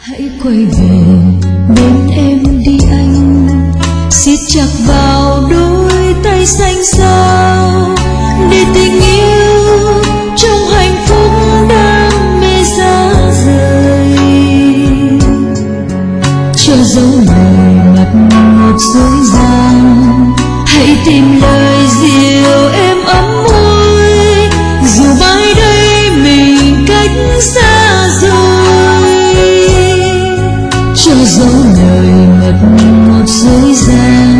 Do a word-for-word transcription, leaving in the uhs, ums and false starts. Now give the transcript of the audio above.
Hãy quay về bên em đi anh, siết chặt vào đôi tay xanh xao, để tình yêu trong hạnh phúc đam mê xa rời. Cho dấu lời ngập ngọt dối gian, hãy tìm lời dịu êm ấm môi, dù mai đây mình cách xa rồi. Cho dấu lời ngập ngọt dối gian,